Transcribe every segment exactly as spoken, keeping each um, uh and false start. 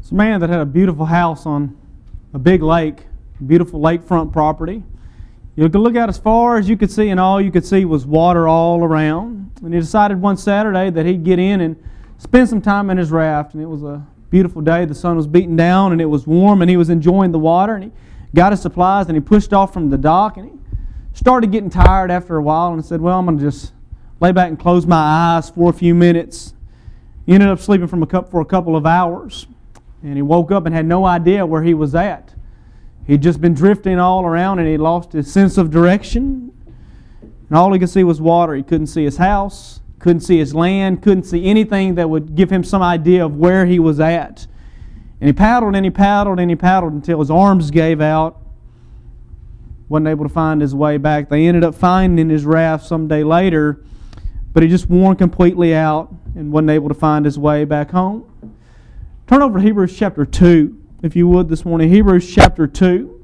It's a man that had a beautiful house on a big lake, beautiful lakefront property. You could look out as far as you could see, and all you could see was water all around. And he decided one Saturday that he'd get in and spend some time in his raft. And it was a beautiful day. The sun was beating down, and it was warm, and he was enjoying the water. And he got his supplies, and he pushed off from the dock, and he started getting tired after a while, and said, well, I'm going to just lay back and close my eyes for a few minutes. He ended up sleeping from a cup for a couple of hours. And he woke up and had no idea where he was at. He'd just been drifting all around, and he lost his sense of direction. And all he could see was water. He couldn't see his house, couldn't see his land, couldn't see anything that would give him some idea of where he was at. And he paddled and he paddled and he paddled until his arms gave out. Wasn't able to find his way back. They ended up finding his raft some day later, but he just worn completely out and wasn't able to find his way back home. Turn over to Hebrews chapter two, if you would, this morning. Hebrews chapter two.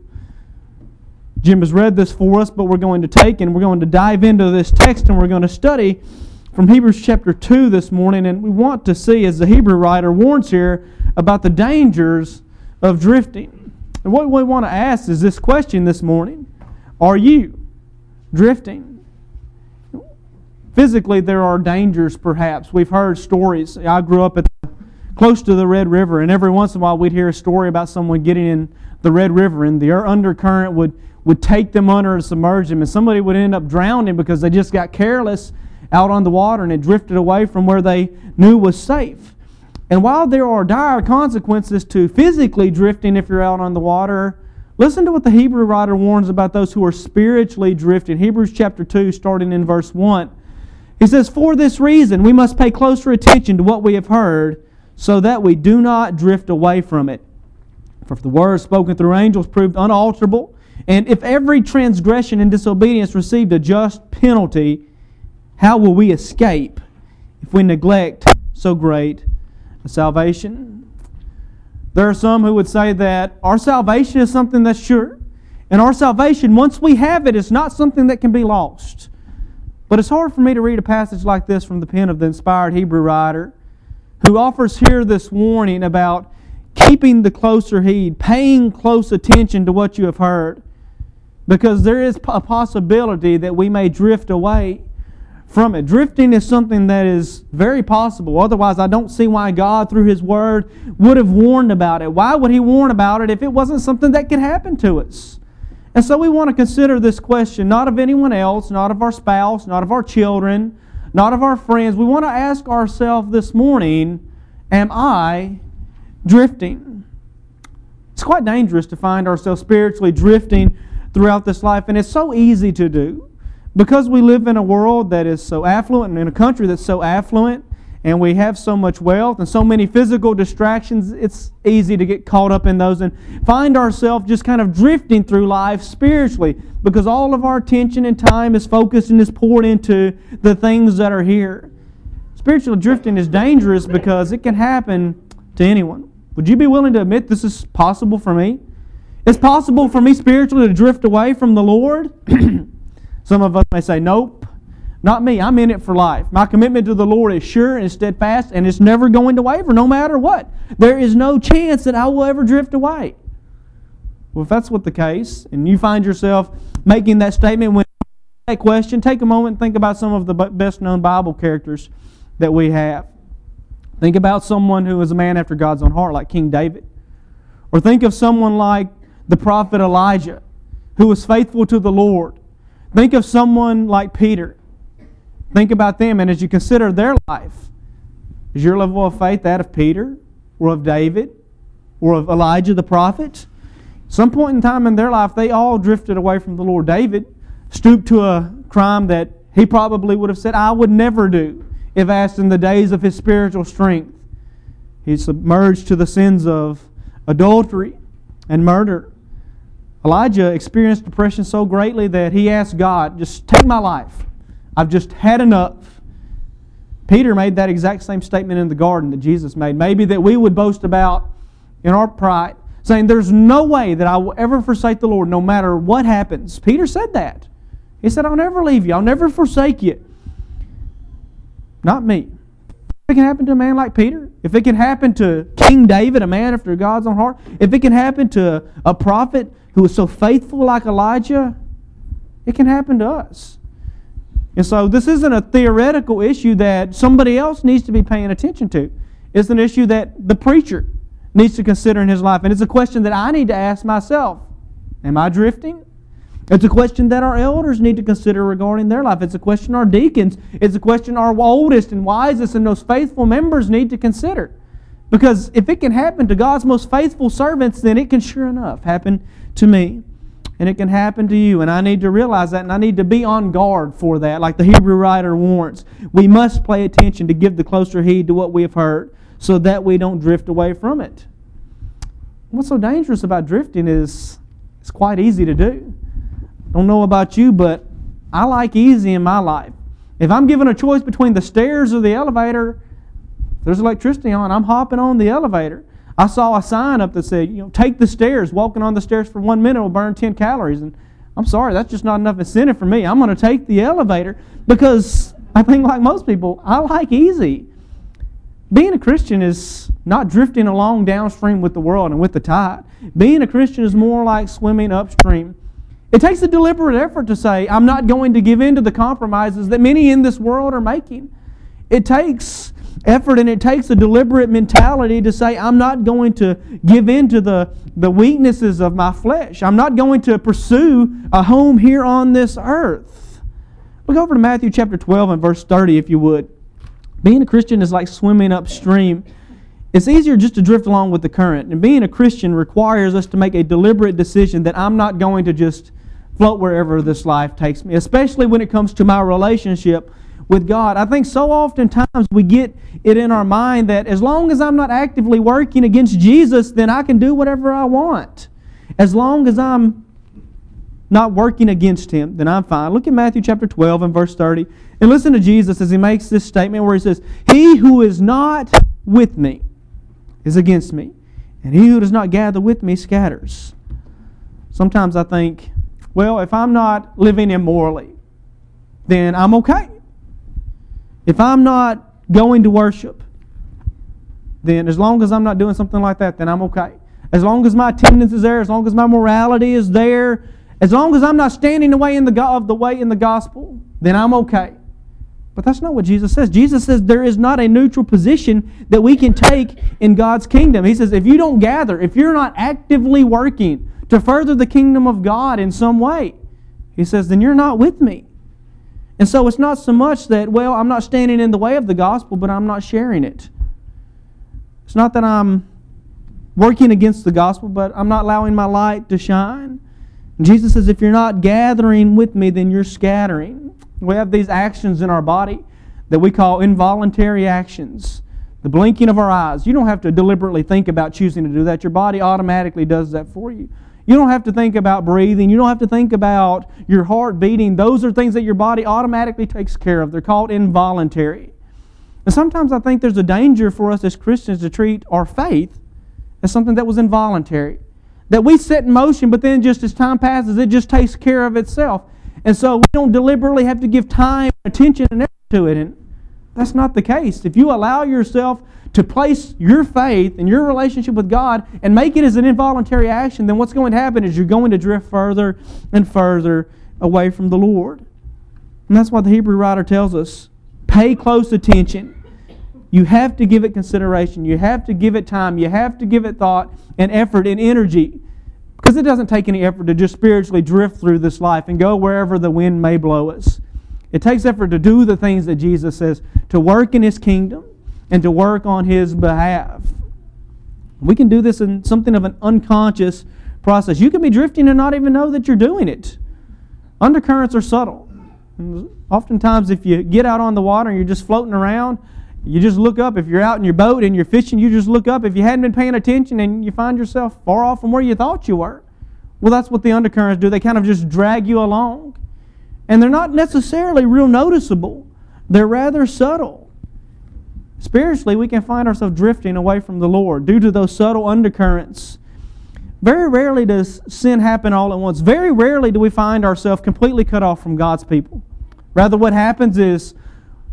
Jim has read this for us, but we're going to take and we're going to dive into this text, and we're going to study from Hebrews chapter two this morning. And we want to see, as the Hebrew writer warns here, about the dangers of drifting. And what we want to ask is this question this morning: are you drifting? Physically, there are dangers, perhaps. We've heard stories. I grew up at the, close to the Red River, and every once in a while we'd hear a story about someone getting in the Red River, and the undercurrent would, would take them under and submerge them, and somebody would end up drowning because they just got careless out on the water and it drifted away from where they knew was safe. And while there are dire consequences to physically drifting if you're out on the water, listen to what the Hebrew writer warns about those who are spiritually drifting. Hebrews chapter two, starting in verse one. He says, for this reason we must pay closer attention to what we have heard, so that we do not drift away from it. For if the word spoken through angels proved unalterable, and if every transgression and disobedience received a just penalty, how will we escape if we neglect so great a salvation? There are some who would say that our salvation is something that's sure, and our salvation, once we have it, is not something that can be lost. But it's hard for me to read a passage like this from the pen of the inspired Hebrew writer, who offers here this warning about keeping the closer heed, paying close attention to what you have heard, because there is a possibility that we may drift away from it. Drifting is something that is very possible. Otherwise, I don't see why God, through His Word, would have warned about it. Why would He warn about it if it wasn't something that could happen to us? And so we want to consider this question, not of anyone else, not of our spouse, not of our children, not of our friends. We want to ask ourselves this morning, am I drifting? It's quite dangerous to find ourselves spiritually drifting throughout this life, and it's so easy to do. Because we live in a world that is so affluent, and in a country that's so affluent, and we have so much wealth and so many physical distractions, it's easy to get caught up in those and find ourselves just kind of drifting through life spiritually, because all of our attention and time is focused and is poured into the things that are here. Spiritual drifting is dangerous because it can happen to anyone. Would you be willing to admit this is possible for me? It's possible for me spiritually to drift away from the Lord. Some of us may say, nope, not me. I'm in it for life. My commitment to the Lord is sure and steadfast, and it's never going to waver no matter what. There is no chance that I will ever drift away. Well, if that's what the case, and you find yourself making that statement when you ask that question, take a moment and think about some of the best known Bible characters that we have. Think about someone who is a man after God's own heart, like King David. Or think of someone like the prophet Elijah, who was faithful to the Lord. Think of someone like Peter. Think about them, and as you consider their life, is your level of faith that of Peter, or of David, or of Elijah the prophet? Some point in time in their life, they all drifted away from the Lord. David stooped to a crime that he probably would have said, I would never do, if asked in the days of his spiritual strength. He submerged to the sins of adultery and murder. Elijah experienced depression so greatly that he asked God, just take my life. I've just had enough. Peter made that exact same statement in the garden that Jesus made. Maybe that we would boast about in our pride, saying there's no way that I will ever forsake the Lord no matter what happens. Peter said that. He said, I'll never leave you. I'll never forsake you. Not me. If it can happen to a man like Peter, if it can happen to King David, a man after God's own heart, if it can happen to a prophet who was so faithful like Elijah, it can happen to us. And so this isn't a theoretical issue that somebody else needs to be paying attention to. It's an issue that the preacher needs to consider in his life. And it's a question that I need to ask myself. Am I drifting? It's a question that our elders need to consider regarding their life. It's a question our deacons, it's a question our oldest and wisest and most faithful members need to consider. Because if it can happen to God's most faithful servants, then it can sure enough happen to me. And it can happen to you. And I need to realize that, and I need to be on guard for that, like the Hebrew writer warns. We must pay attention to give the closer heed to what we have heard, so that we don't drift away from it. What's so dangerous about drifting is it's quite easy to do. Don't know about you, but I like easy in my life. If I'm given a choice between the stairs or the elevator, if there's electricity on, I'm hopping on the elevator. I saw a sign up that said, you know, take the stairs. Walking on the stairs for one minute will burn ten calories. And I'm sorry, that's just not enough incentive for me. I'm going to take the elevator because I think like most people, I like easy. Being a Christian is not drifting along downstream with the world and with the tide. Being a Christian is more like swimming upstream. It takes a deliberate effort to say, I'm not going to give in to the compromises that many in this world are making. It takes effort and it takes a deliberate mentality to say, I'm not going to give in to the, the weaknesses of my flesh. I'm not going to pursue a home here on this earth. Look over to Matthew chapter twelve and verse thirty if you would. Being a Christian is like swimming upstream. It's easier just to drift along with the current. And being a Christian requires us to make a deliberate decision that I'm not going to just float wherever this life takes me, especially when it comes to my relationship with God. I think so oftentimes we get it in our mind that as long as I'm not actively working against Jesus, then I can do whatever I want. As long as I'm not working against Him, then I'm fine. Look at Matthew chapter twelve and verse thirty. And listen to Jesus as He makes this statement where He says, He who is not with me is against me, and he who does not gather with me scatters. Sometimes I think, well, if I'm not living immorally, then I'm okay. If I'm not going to worship, then as long as I'm not doing something like that, then I'm okay. As long as my attendance is there, as long as my morality is there, as long as I'm not standing away in the of the way in the gospel, then I'm okay. But that's not what Jesus says. Jesus says there is not a neutral position that we can take in God's kingdom. He says if you don't gather, if you're not actively working to further the kingdom of God in some way, He says, then you're not with me. And so it's not so much that, well, I'm not standing in the way of the gospel, but I'm not sharing it. It's not that I'm working against the gospel, but I'm not allowing my light to shine. And Jesus says, if you're not gathering with me, then you're scattering. We have these actions in our body that we call involuntary actions. The blinking of our eyes. You don't have to deliberately think about choosing to do that. Your body automatically does that for you. You don't have to think about breathing. You don't have to think about your heart beating. Those are things that your body automatically takes care of. They're called involuntary. And sometimes I think there's a danger for us as Christians to treat our faith as something that was involuntary. That we set in motion, but then just as time passes, it just takes care of itself. And so we don't deliberately have to give time, attention, and effort to it. And that's not the case. If you allow yourself to place your faith and your relationship with God and make it as an involuntary action, then what's going to happen is you're going to drift further and further away from the Lord. And that's why the Hebrew writer tells us, pay close attention. You have to give it consideration. You have to give it time. You have to give it thought and effort and energy. Because it doesn't take any effort to just spiritually drift through this life and go wherever the wind may blow us. It takes effort to do the things that Jesus says, to work in His kingdom and to work on His behalf. We can do this in something of an unconscious process. You can be drifting and not even know that you're doing it. Undercurrents are subtle. Oftentimes if you get out on the water and you're just floating around, you just look up. If you're out in your boat and you're fishing, you just look up. If you hadn't been paying attention and you find yourself far off from where you thought you were, well, that's what the undercurrents do. They kind of just drag you along. And they're not necessarily real noticeable. They're rather subtle. Spiritually, we can find ourselves drifting away from the Lord due to those subtle undercurrents. Very rarely does sin happen all at once. Very rarely do we find ourselves completely cut off from God's people. Rather, what happens is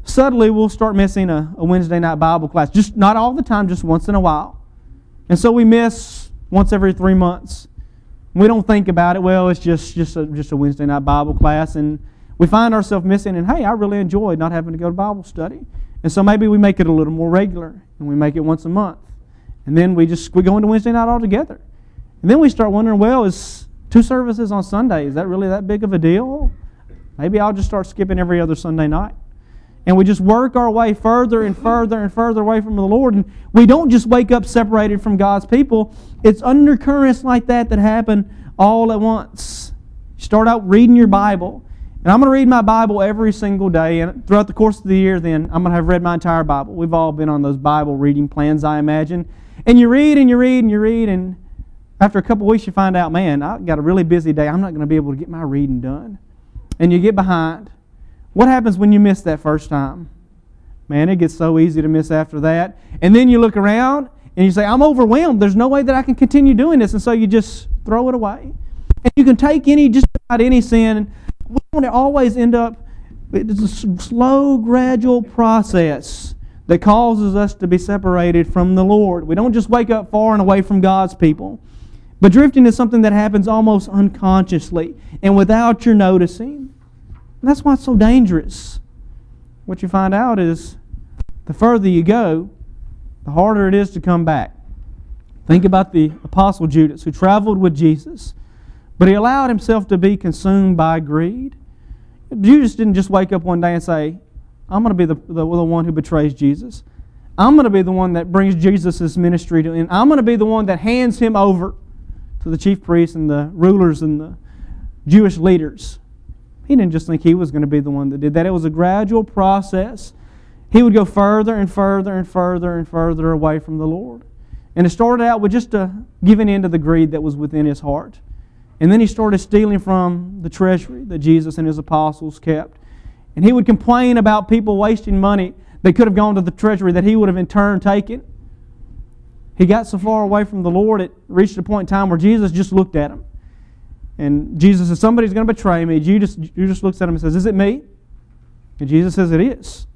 subtly we'll start missing a, a Wednesday night Bible class. Just not all the time, just once in a while. And so we miss once every three months. We don't think about it. Well, it's just, just, a, just a Wednesday night Bible class. And we find ourselves missing. And hey, I really enjoyed not having to go to Bible study. And so maybe we make it a little more regular. And we make it once a month. And then we just we go into Wednesday night altogether. And then we start wondering, well, is two services on Sunday, is that really that big of a deal? Maybe I'll just start skipping every other Sunday night. And we just work our way further and further and further away from the Lord. And we don't just wake up separated from God's people. It's undercurrents like that that happen all at once. You start out reading your Bible. And I'm going to read my Bible every single day. And throughout the course of the year, then, I'm going to have read my entire Bible. We've all been on those Bible reading plans, I imagine. And you read and you read and you read. And after a couple of weeks, you find out, man, I've got a really busy day. I'm not going to be able to get my reading done. And you get behind. What happens when you miss that first time? Man, it gets so easy to miss after that. And then you look around and you say, I'm overwhelmed. There's no way that I can continue doing this. And so you just throw it away. And you can take any, just about any sin. We want to always end up, it's a slow, gradual process that causes us to be separated from the Lord. We don't just wake up far and away from God's people. But drifting is something that happens almost unconsciously and without your noticing. And that's why it's so dangerous. What you find out is the further you go, the harder it is to come back. Think about the Apostle Judas, who traveled with Jesus, but he allowed himself to be consumed by greed. Judas didn't just wake up one day and say, I'm going to be the, the, the one who betrays Jesus. I'm going to be the one that brings Jesus' ministry to him. I'm going to be the one that hands him over to the chief priests and the rulers and the Jewish leaders. He didn't just think he was going to be the one that did that. It was a gradual process. He would go further and further and further and further away from the Lord. And it started out with just a giving in to the greed that was within his heart. And then he started stealing from the treasury that Jesus and his apostles kept. And he would complain about people wasting money that could have gone to the treasury that he would have in turn taken. He got so far away from the Lord, it reached a point in time where Jesus just looked at him. And Jesus says, somebody's going to betray me. Judas, Judas looks at him and says, is it me? And Jesus says, it is.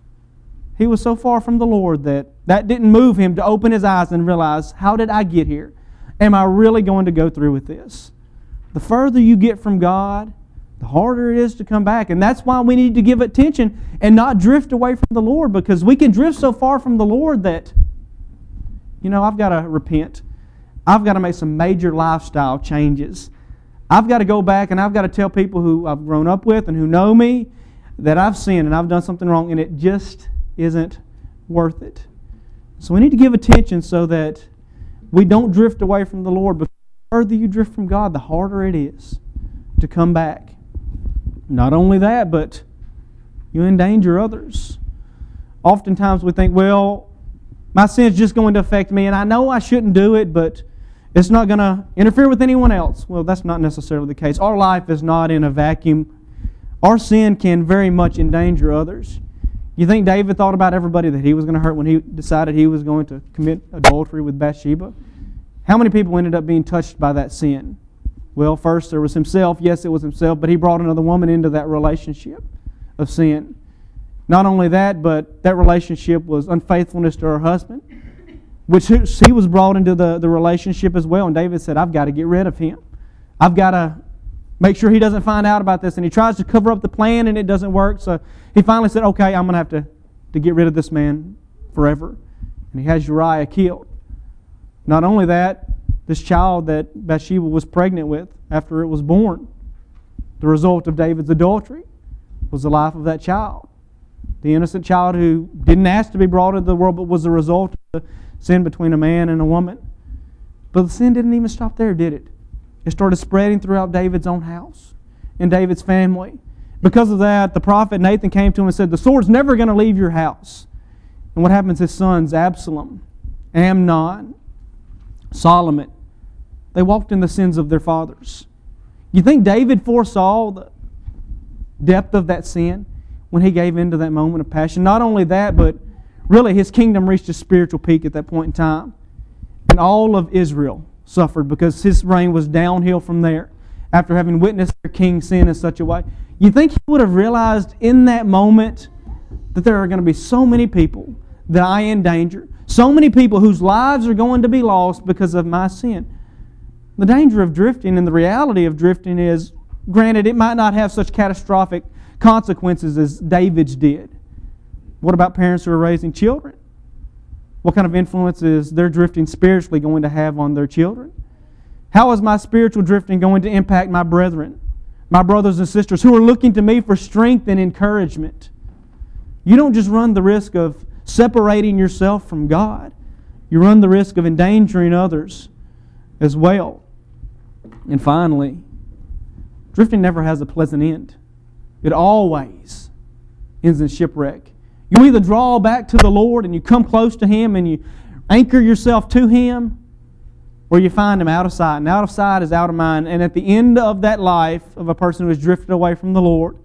He was so far from the Lord that that didn't move him to open his eyes and realize, how did I get here? Am I really going to go through with this? The further you get from God, the harder it is to come back. And that's why we need to give attention and not drift away from the Lord, because we can drift so far from the Lord that, you know, I've got to repent. I've got to make some major lifestyle changes. I've got to go back and I've got to tell people who I've grown up with and who know me that I've sinned and I've done something wrong, and it just isn't worth it. So we need to give attention so that we don't drift away from the Lord. Because the further you drift from God, the harder it is to come back. Not only that, but you endanger others. Oftentimes we think, well, my sin's just going to affect me, and I know I shouldn't do it, but it's not going to interfere with anyone else. Well, that's not necessarily the case. Our life is not in a vacuum. Our sin can very much endanger others. You think David thought about everybody that he was going to hurt when he decided he was going to commit adultery with Bathsheba? How many people ended up being touched by that sin? Well, first there was himself. Yes, it was himself, but he brought another woman into that relationship of sin. Not only that, but that relationship was unfaithfulness to her husband, which he was brought into the, the relationship as well. And David said, I've got to get rid of him. I've got to make sure he doesn't find out about this. And he tries to cover up the plan, and it doesn't work. So he finally said, okay, I'm going to have to, to get rid of this man forever. And he has Uriah killed. Not only that, this child that Bathsheba was pregnant with after it was born, the result of David's adultery was the life of that child. The innocent child who didn't ask to be brought into the world, but was the result of the sin between a man and a woman. But the sin didn't even stop there, did it? It started spreading throughout David's own house and David's family. Because of that, the prophet Nathan came to him and said, the sword's never going to leave your house. And what happens? His sons, Absalom, Amnon, Solomon, they walked in the sins of their fathers. You think David foresaw the depth of that sin when he gave in to that moment of passion? Not only that, but really his kingdom reached a spiritual peak at that point in time. And all of Israel suffered because his reign was downhill from there after having witnessed their king sin in such a way. You think he would have realized in that moment that there are going to be so many people that I endanger, so many people whose lives are going to be lost because of my sin. The danger of drifting and the reality of drifting is, granted, it might not have such catastrophic consequences as David's did. What about parents who are raising children? What kind of influence is their drifting spiritually going to have on their children? How is my spiritual drifting going to impact my brethren, my brothers and sisters who are looking to me for strength and encouragement? You don't just run the risk of separating yourself from God. You run the risk of endangering others as well. And finally, drifting never has a pleasant end. It always ends in shipwreck. You either draw back to the Lord and you come close to Him and you anchor yourself to Him, or you find Him out of sight. And out of sight is out of mind. And at the end of that life of a person who has drifted away from the Lord,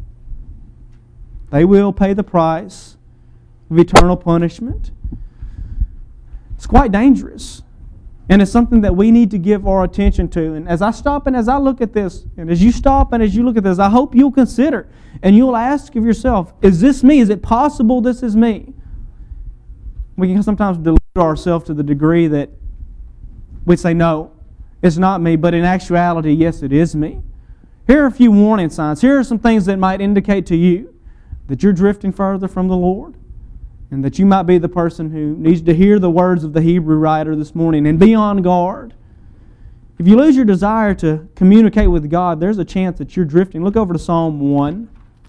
they will pay the price of eternal punishment. It's quite dangerous. And it's something that we need to give our attention to. And as I stop and as I look at this, and as you stop and as you look at this, I hope you'll consider and you'll ask of yourself, is this me? Is it possible this is me? We can sometimes delude ourselves to the degree that we say, no, it's not me. But in actuality, yes, it is me. Here are a few warning signs. Here are some things that might indicate to you that you're drifting further from the Lord, and that you might be the person who needs to hear the words of the Hebrew writer this morning and be on guard. If you lose your desire to communicate with God, there's a chance that you're drifting. Look over to Psalm one.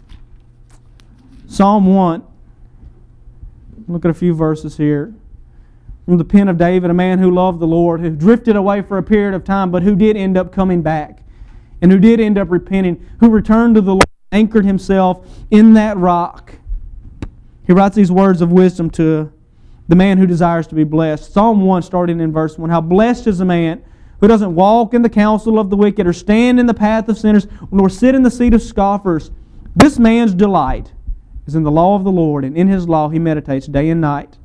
Psalm one. Look at a few verses here. From the pen of David, a man who loved the Lord, who drifted away for a period of time, but who did end up coming back, and who did end up repenting, who returned to the Lord, anchored himself in that rock. He writes these words of wisdom to the man who desires to be blessed. Psalm one, starting in verse one. How blessed is the man who doesn't walk in the counsel of the wicked, or stand in the path of sinners, nor sit in the seat of scoffers. This man's delight is in the law of the Lord, and in His law he meditates day and night.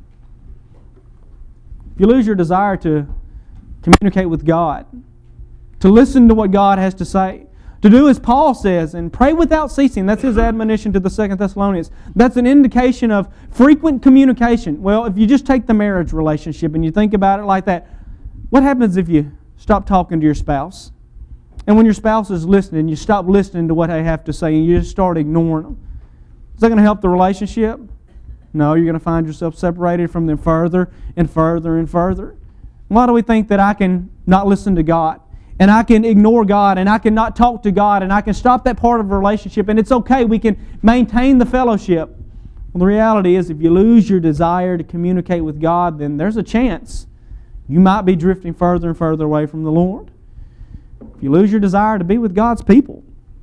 If you lose your desire to communicate with God, to listen to what God has to say, to do as Paul says, and pray without ceasing. That's his admonition to the Second Thessalonians. That's an indication of frequent communication. Well, if you just take the marriage relationship and you think about it like that, what happens if you stop talking to your spouse? And when your spouse is listening, you stop listening to what they have to say and you just start ignoring them. Is that going to help the relationship? No, you're going to find yourself separated from them further and further and further. Why do we think that I can not listen to God? And I can ignore God, and I can not talk to God, and I can stop that part of a relationship, and it's okay, we can maintain the fellowship. Well, the reality is, if you lose your desire to communicate with God, then there's a chance you might be drifting further and further away from the Lord. If you lose your desire to be with God's people,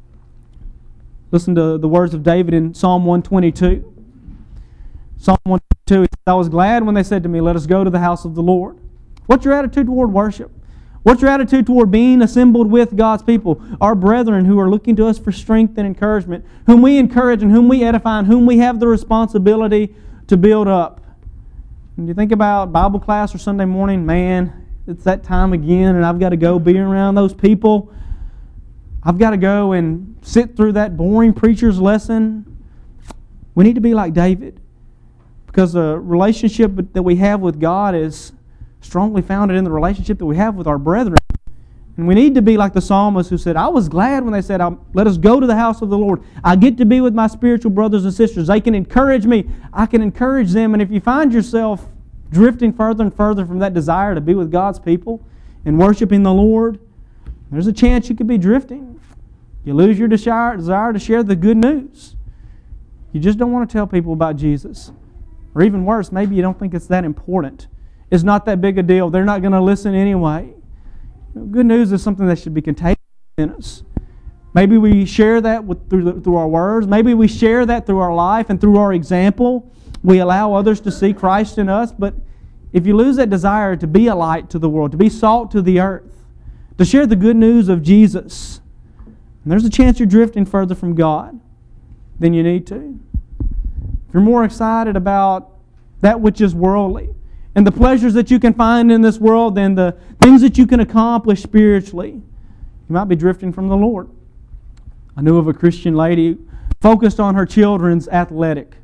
listen to the words of David in Psalm one twenty-two. Psalm one twenty-two, he says, I was glad when they said to me, let us go to the house of the Lord. What's your attitude toward worship? What's your attitude toward being assembled with God's people, our brethren who are looking to us for strength and encouragement, whom we encourage and whom we edify and whom we have the responsibility to build up? When you think about Bible class or Sunday morning, man, it's that time again and I've got to go be around those people. I've got to go and sit through that boring preacher's lesson. We need to be like David, because the relationship that we have with God is strongly founded in the relationship that we have with our brethren. And we need to be like the psalmist who said, I was glad when they said, let us go to the house of the Lord. I get to be with my spiritual brothers and sisters. They can encourage me. I can encourage them. And if you find yourself drifting further and further from that desire to be with God's people and worshiping the Lord, there's a chance you could be drifting. You lose your desire, desire to share the good news. You just don't want to tell people about Jesus. Or even worse, maybe you don't think it's that important. It's not that big a deal. They're not going to listen anyway. Good news is something that should be contagious in us. Maybe we share that with, through, the, through our words. Maybe we share that through our life and through our example. We allow others to see Christ in us. But if you lose that desire to be a light to the world, to be salt to the earth, to share the good news of Jesus, and there's a chance you're drifting further from God than you need to. If you're more excited about that which is worldly, and the pleasures that you can find in this world than the things that you can accomplish spiritually, you might be drifting from the Lord. I knew of a Christian lady focused on her children's athletic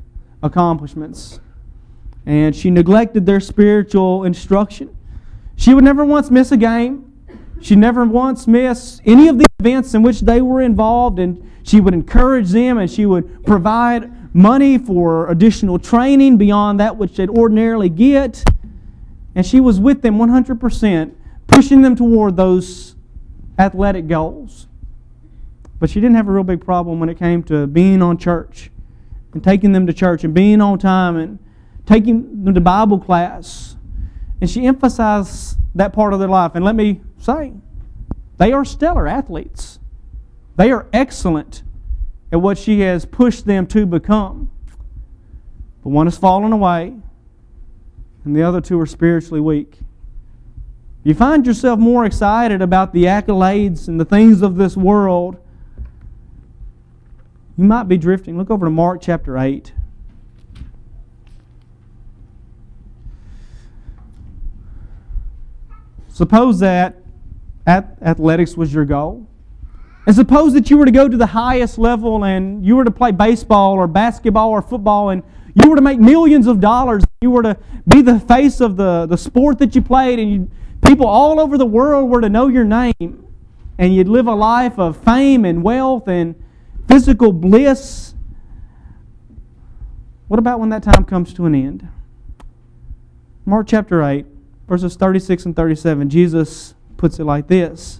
accomplishments. And she neglected their spiritual instruction. She would never once miss a game. She never once miss any of the events in which they were involved, and she would encourage them, and she would provide money for additional training beyond that which they'd ordinarily get. And she was with them one hundred percent, pushing them toward those athletic goals. But she didn't have a real big problem when it came to being on church and taking them to church and being on time and taking them to Bible class. And she emphasized that part of their life. And let me say, they are stellar athletes. They are excellent at what she has pushed them to become. But one has fallen away, and the other two are spiritually weak. You find yourself more excited about the accolades and the things of this world, you might be drifting. Look over to Mark chapter eight. Suppose that athletics was your goal. And suppose that you were to go to the highest level and you were to play baseball or basketball or football and you were to make millions of dollars. You were to be the face of the, the sport that you played, and you, people all over the world were to know your name, and you'd live a life of fame and wealth and physical bliss. What about when that time comes to an end? Mark chapter eight, verses thirty-six and thirty-seven, Jesus puts it like this.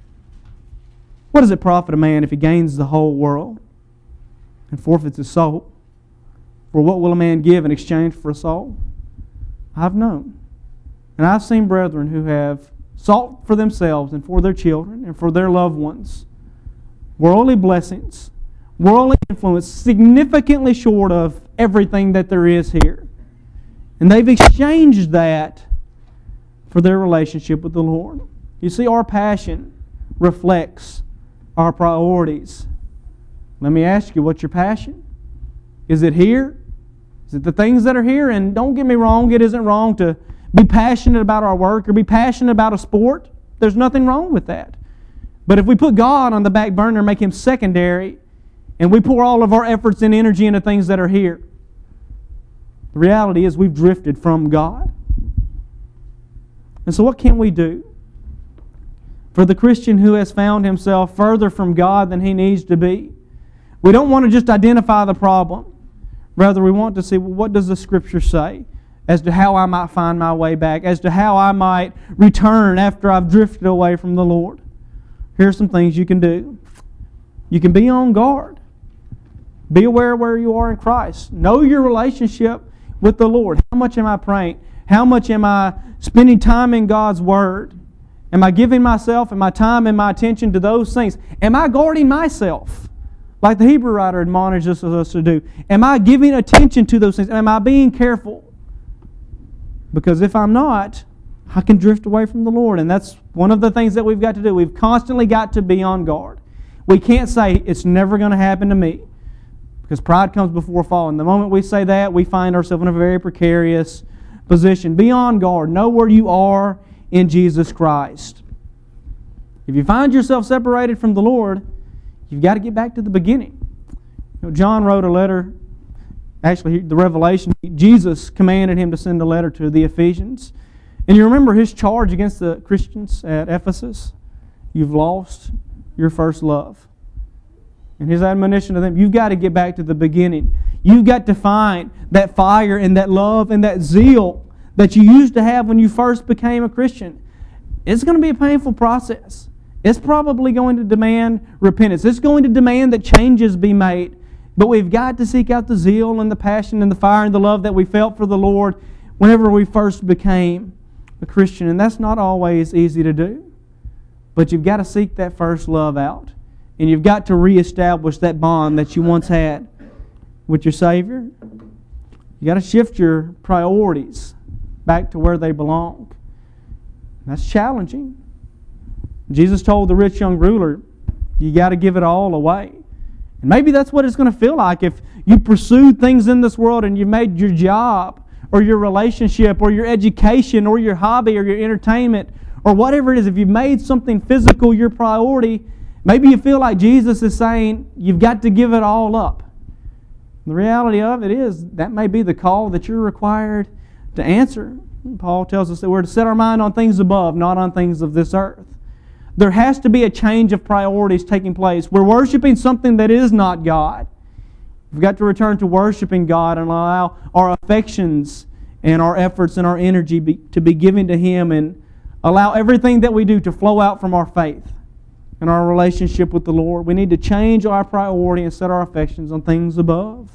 What does it profit a man if he gains the whole world and forfeits his soul? For what will a man give in exchange for a soul? I've known, and I've seen brethren who have sought for themselves and for their children and for their loved ones worldly blessings, worldly influence, significantly short of everything that there is here. And they've exchanged that for their relationship with the Lord. You see, our passion reflects our priorities. Let me ask you, what's your passion? Is it here? Is it the things that are here? And don't get me wrong, it isn't wrong to be passionate about our work or be passionate about a sport. There's nothing wrong with that. But if we put God on the back burner and make Him secondary, and we pour all of our efforts and energy into things that are here, the reality is we've drifted from God. And so what can we do? For the Christian who has found himself further from God than he needs to be, we don't want to just identify the problem. Rather, we want to see, well, what does the Scripture say as to how I might find my way back, as to how I might return after I've drifted away from the Lord. Here are some things you can do. You can be on guard. Be aware of where you are in Christ. Know your relationship with the Lord. How much am I praying? How much am I spending time in God's Word? Am I giving myself and my time and my attention to those things? Am I guarding myself? Like the Hebrew writer admonishes us to do. Am I giving attention to those things? Am I being careful? Because if I'm not, I can drift away from the Lord. And that's one of the things that we've got to do. We've constantly got to be on guard. We can't say, it's never going to happen to me. Because pride comes before fall. And the moment we say that, we find ourselves in a very precarious position. Be on guard. Know where you are in Jesus Christ. If you find yourself separated from the Lord, you've got to get back to the beginning. You know, John wrote a letter. Actually, the Revelation, Jesus commanded him to send a letter to the Ephesians. And you remember his charge against the Christians at Ephesus? You've lost your first love. And his admonition to them, you've got to get back to the beginning. You've got to find that fire and that love and that zeal that you used to have when you first became a Christian. It's going to be a painful process. It's probably going to demand repentance. It's going to demand that changes be made. But we've got to seek out the zeal and the passion and the fire and the love that we felt for the Lord whenever we first became a Christian. And that's not always easy to do. But you've got to seek that first love out. And you've got to reestablish that bond that you once had with your Savior. You've got to shift your priorities back to where they belong. That's challenging. Jesus told the rich young ruler, you got to give it all away. And maybe that's what it's going to feel like if you pursued things in this world and you made your job or your relationship or your education or your hobby or your entertainment or whatever it is. If you've made something physical your priority, maybe you feel like Jesus is saying you've got to give it all up. The reality of it is that may be the call that you're required to answer. Paul tells us that we're to set our mind on things above, not on things of this earth. There has to be a change of priorities taking place. We're worshiping something that is not God. We've got to return to worshiping God and allow our affections and our efforts and our energy be, to be given to Him, and allow everything that we do to flow out from our faith and our relationship with the Lord. We need to change our priority and set our affections on things above.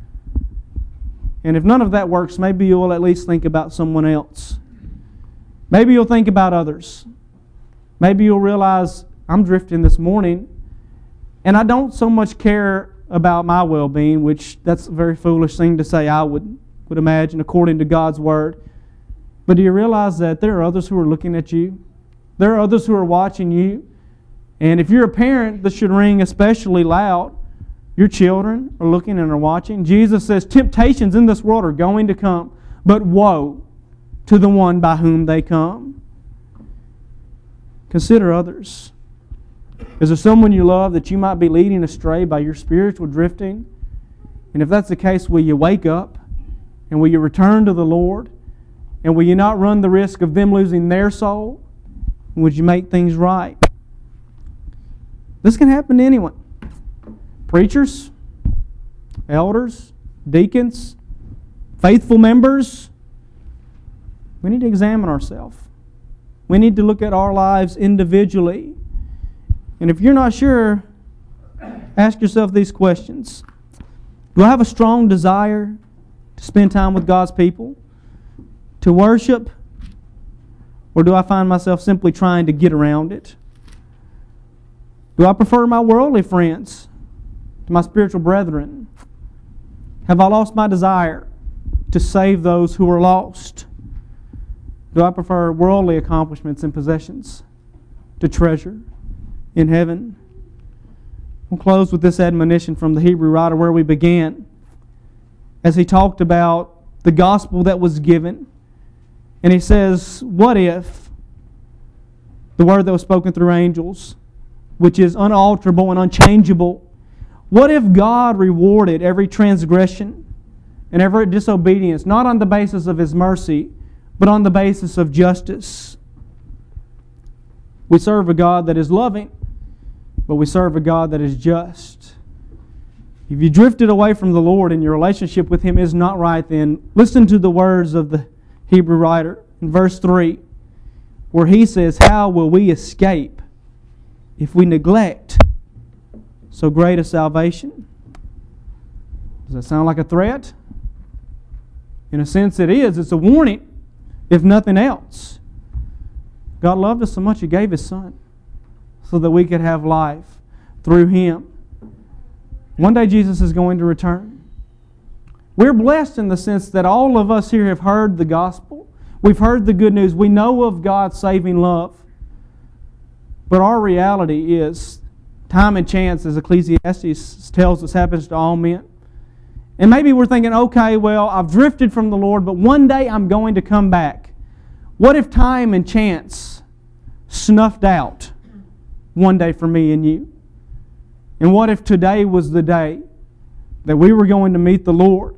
And if none of that works, maybe you'll at least think about someone else. Maybe you'll think about others. Maybe you'll realize, I'm drifting this morning, and I don't so much care about my well-being, which that's a very foolish thing to say, I would, would imagine, according to God's Word. But do you realize that there are others who are looking at you? There are others who are watching you. And if you're a parent, this should ring especially loud. Your children are looking and are watching. Jesus says, temptations in this world are going to come, but woe to the one by whom they come. Consider others. Is there someone you love that you might be leading astray by your spiritual drifting? And if that's the case, will you wake up? And will you return to the Lord? And will you not run the risk of them losing their soul? And would you make things right? This can happen to anyone. Preachers, elders, deacons, faithful members. We need to examine ourselves. We need to look at our lives individually. And if you're not sure, ask yourself these questions. Do I have a strong desire to spend time with God's people? To worship? Or do I find myself simply trying to get around it? Do I prefer my worldly friends to my spiritual brethren? Have I lost my desire to save those who are lost? Do I prefer worldly accomplishments and possessions to treasure in heaven? We'll close with this admonition from the Hebrew writer where we began, as he talked about the gospel that was given. And he says, what if the word that was spoken through angels, which is unalterable and unchangeable, what if God rewarded every transgression and every disobedience, not on the basis of His mercy, but on the basis of justice? We serve a God that is loving, but we serve a God that is just. If you drifted away from the Lord and your relationship with Him is not right, then listen to the words of the Hebrew writer in verse three, where he says, how will we escape if we neglect so great a salvation? Does that sound like a threat? In a sense it is. It's a warning, if nothing else. God loved us so much He gave His Son so that we could have life through Him. One day Jesus is going to return. We're blessed in the sense that all of us here have heard the gospel. We've heard the good news. We know of God's saving love. But our reality is, time and chance, as Ecclesiastes tells us, happens to all men. And maybe we're thinking, okay, well, I've drifted from the Lord, but one day I'm going to come back. What if time and chance snuffed out one day for me and you? And what if today was the day that we were going to meet the Lord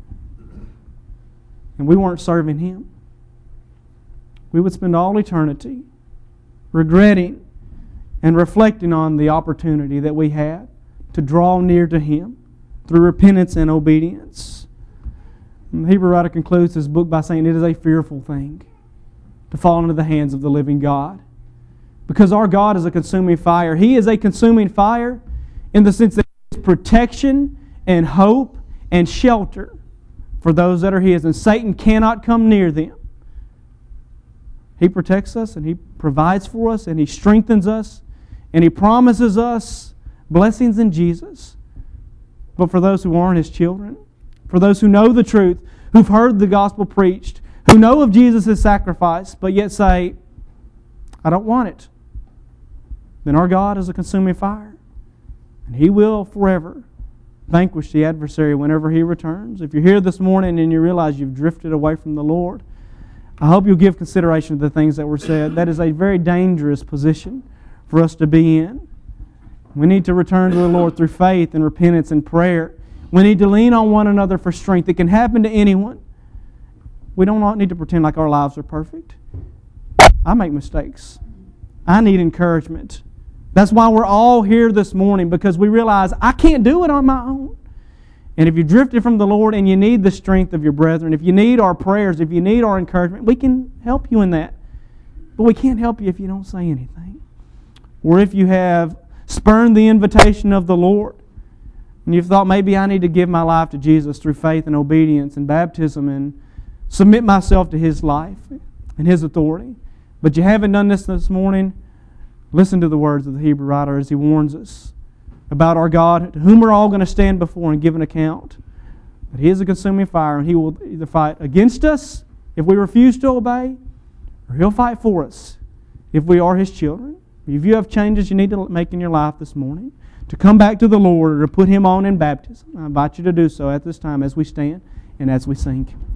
and we weren't serving Him? We would spend all eternity regretting and reflecting on the opportunity that we had to draw near to Him through repentance and obedience. And the Hebrew writer concludes his book by saying it is a fearful thing to fall into the hands of the living God. Because our God is a consuming fire. He is a consuming fire in the sense that He is protection and hope and shelter for those that are His. And Satan cannot come near them. He protects us and He provides for us and He strengthens us and He promises us blessings in Jesus. But for those who aren't His children, for those who know the truth, who've heard the gospel preached, who know of Jesus' sacrifice, but yet say, I don't want it, then our God is a consuming fire. And He will forever vanquish the adversary whenever He returns. If you're here this morning and you realize you've drifted away from the Lord, I hope you'll give consideration to the things that were said. That is a very dangerous position for us to be in. We need to return to the Lord through faith and repentance and prayer. We need to lean on one another for strength. It can happen to anyone. We don't need to pretend like our lives are perfect. I make mistakes. I need encouragement. That's why we're all here this morning, because we realize I can't do it on my own. And if you've drifted from the Lord and you need the strength of your brethren, if you need our prayers, if you need our encouragement, we can help you in that. But we can't help you if you don't say anything. Or if you have spurned the invitation of the Lord and you've thought, maybe I need to give my life to Jesus through faith and obedience and baptism and submit myself to His life and His authority, but you haven't done this this morning, listen to the words of the Hebrew writer as he warns us about our God, to whom we're all going to stand before and give an account. But He is a consuming fire, and He will either fight against us if we refuse to obey, or He'll fight for us if we are His children. If you have changes you need to make in your life this morning, to come back to the Lord or to put Him on in baptism, I invite you to do so at this time as we stand and as we sing.